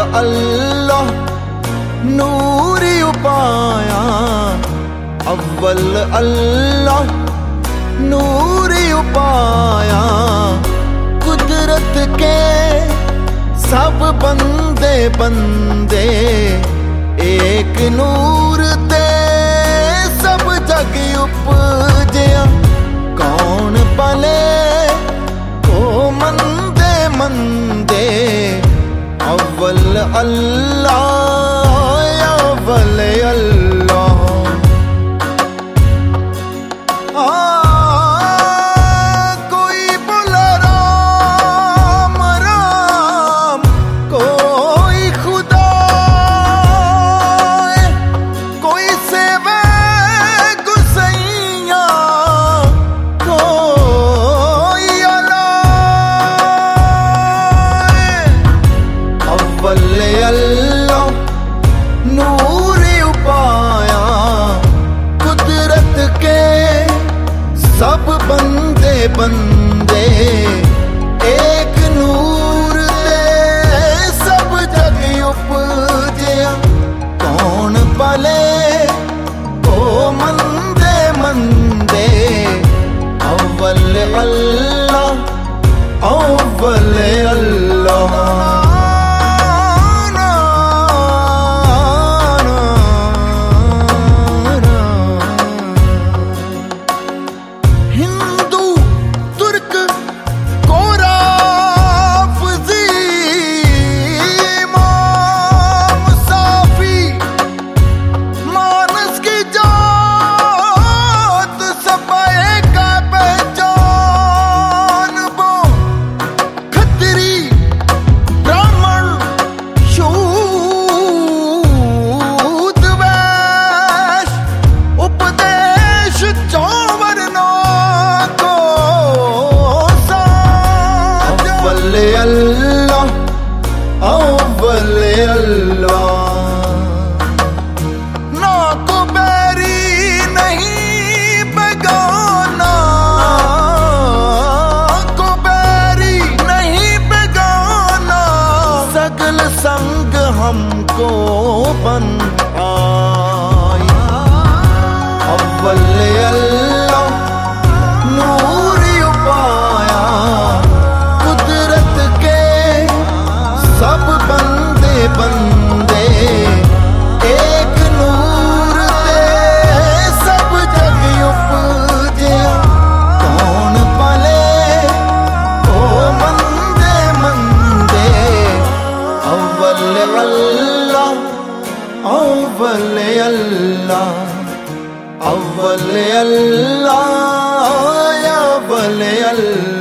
اللہ نوری پایا، اول اللہ نوری پایا، قدرت کے سب بندے بندے ایک نور تے سب جگ اپجیا، کون پلے کو مندے مندے، اول اللہ اول اللہ۔ کوئی بولا رام رام، کوئی خدا، کوئی سیوے گسیاں، کوئی اللہ، اول اللہ نوری پایا، قدرت کے سب بندے بندے ایک نور تے سب جگ اپجیا، کون پلے کو مندے مندے، اول اللہ اول اللہ۔ اللہ اول اللہ، نہ کو بیری نہیں بیگانا، کو بیری نہیں بیگانا، سگل سنگ ہم کو بن آئی، اول اللہ نوری پایا، قدرت کے سب بندے بندے ایک نور تے سب جگ اپجیا، کون پلے کو مندے مندے، اول اللہ اول اللہ اول اللہ اول اللہ۔